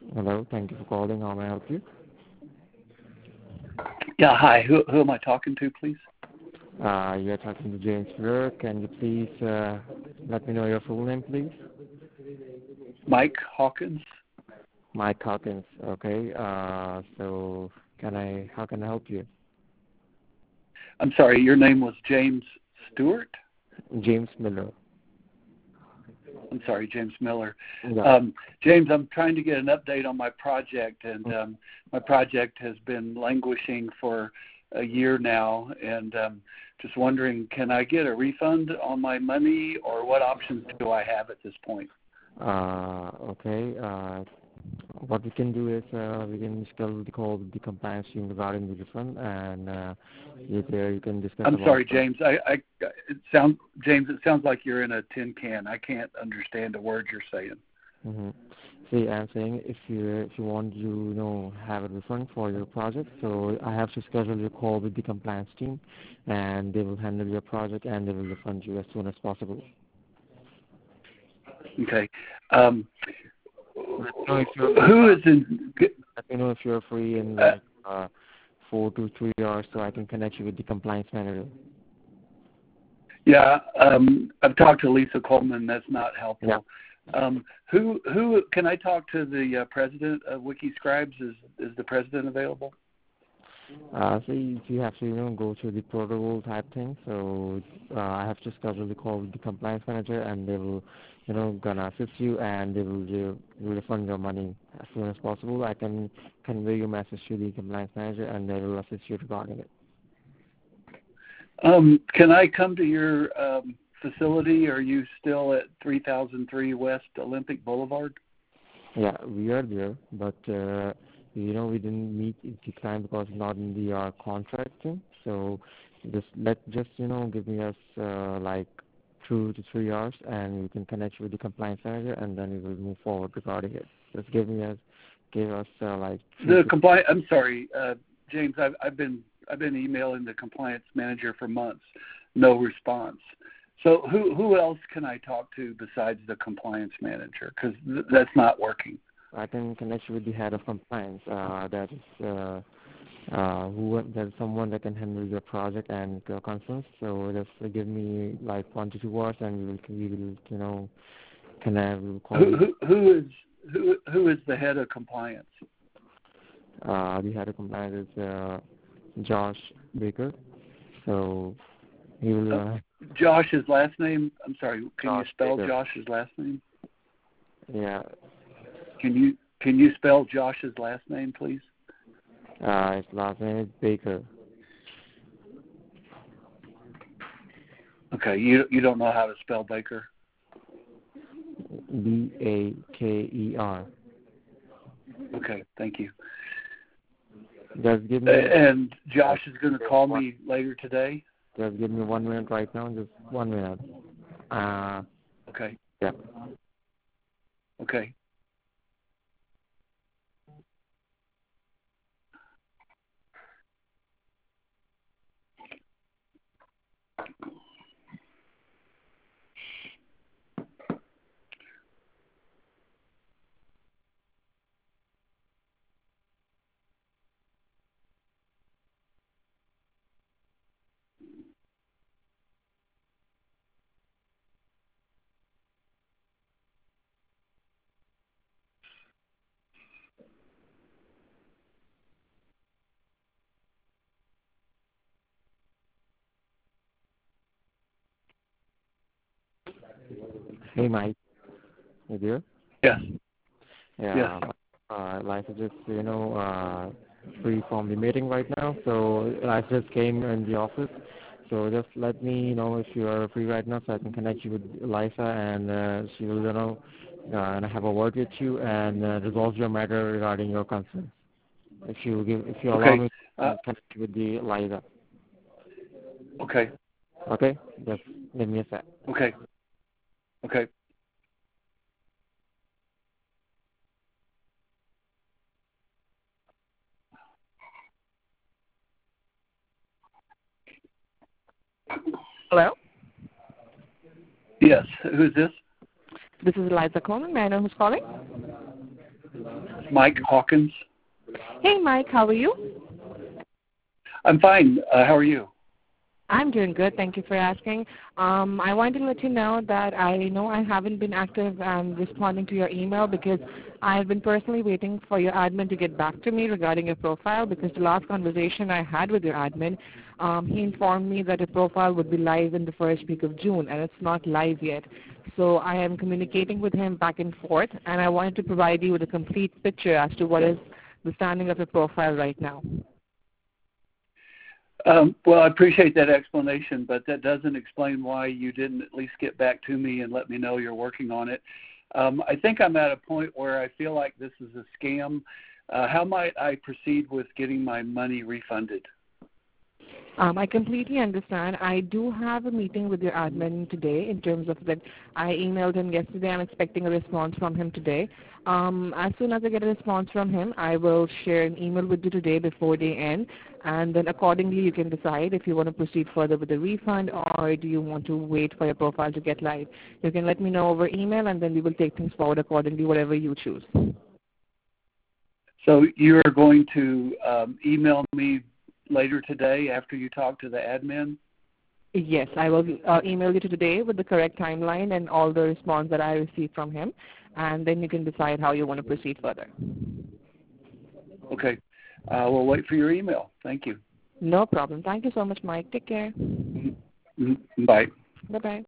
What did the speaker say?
Hello, thank you for calling. How may I help you? Yeah, hi. Who am I talking to, please? You're talking to James Miller. Can you please let me know your full name, please? Mike Hawkins. Mike Hawkins. Okay. So how can I help you? I'm sorry, your name was James Stewart? James Miller. I'm sorry, James Miller. Yeah. James, I'm trying to get an update on my project, and my project has been languishing for a year now, and just wondering, can I get a refund on my money, or what options do I have at this point? Okay. What we can do is we can schedule the call with the compliance team regarding the refund, and you can discuss I'm about. sorry, James. James, it sounds like you're in a tin can. I can't understand a word you're saying. Mm-hmm. See, I'm saying if you want to have a refund for your project, so I have to schedule your call with the compliance team, and they will handle your project and they will refund you as soon as possible. Okay. Let me know if you're Who is in? Let me know if you're free in 4 to 3 hours, so I can connect you with the compliance manager. Yeah, I've talked to Lisa Coleman. That's not helpful. Yeah. Who can I talk to? The president of WikiScribes? Is the president available? So you have to go through the protocol type thing. So I have to schedule the call with the compliance manager, and they will gonna assist you, and they will refund your money as soon as possible. I can convey your message to the compliance manager, and they will assist you regarding it. Can I come to your facility? Are you still at 3003 West Olympic Boulevard? Yeah, we are there, but we didn't meet the client because it's not in the contracting. So just give me us like 2 to 3 hours, and we can connect you with the compliance manager, and then we will move forward regarding it. Just give us like The compliance. I'm sorry, James. I've been emailing the compliance manager for months. No response. So who else can I talk to besides the compliance manager? Because that's not working. I can connect you with the head of compliance. That is there's someone that can handle your project and your concerns. So just give me like 1 to 2 hours, and we will call you. Who is the head of compliance? The head of compliance is Josh Baker. So he will. Josh's last name. I'm sorry. Can you spell Baker. Josh's last name? Yeah. Can you spell Josh's last name, please? His last name is Baker. Okay. You don't know how to spell Baker? Baker. Okay. Thank you. Just give me. And Josh is going to call me later today. Just give me 1 minute right now. Just 1 minute. Okay. Yeah. Okay. Hey, Mike. You there? Yes. Yeah. Yes. Liza just free from the meeting right now. So I just came in the office. So just let me know if you are free right now, so I can connect you with Liza, and she will and have a word with you and resolve your matter regarding your concern. If you allow me to connect you with the Liza. Okay. Okay. Just give me a sec. Okay. Okay. Hello? Yes. Who's this? This is Eliza Coleman. May I know who's calling? Mike Hawkins. Hey, Mike, how are you? I'm fine. How are you? I'm doing good. Thank you for asking. I wanted to let you know that I know I haven't been active and responding to your email because I've been personally waiting for your admin to get back to me regarding your profile, because the last conversation I had with your admin, he informed me that your profile would be live in the first week of June, and it's not live yet. So I am communicating with him back and forth, and I wanted to provide you with a complete picture as to what is the standing of your profile right now. Well, I appreciate that explanation, but that doesn't explain why you didn't at least get back to me and let me know you're working on it. I think I'm at a point where I feel like this is a scam. How might I proceed with getting my money refunded? I completely understand. I do have a meeting with your admin today in terms of that. I emailed him yesterday. I'm expecting a response from him today. As soon as I get a response from him, I will share an email with you today before they end, and then accordingly you can decide if you want to proceed further with the refund or do you want to wait for your profile to get live. You can let me know over email, and then we will take things forward accordingly, whatever you choose. So you're going to email me later today after you talk to the admin? Yes, I will email you today with the correct timeline and all the response that I received from him, and then you can decide how you want to proceed further. Okay. We'll wait for your email. Thank you. No problem. Thank you so much, Mike. Take care. Bye. Bye-bye.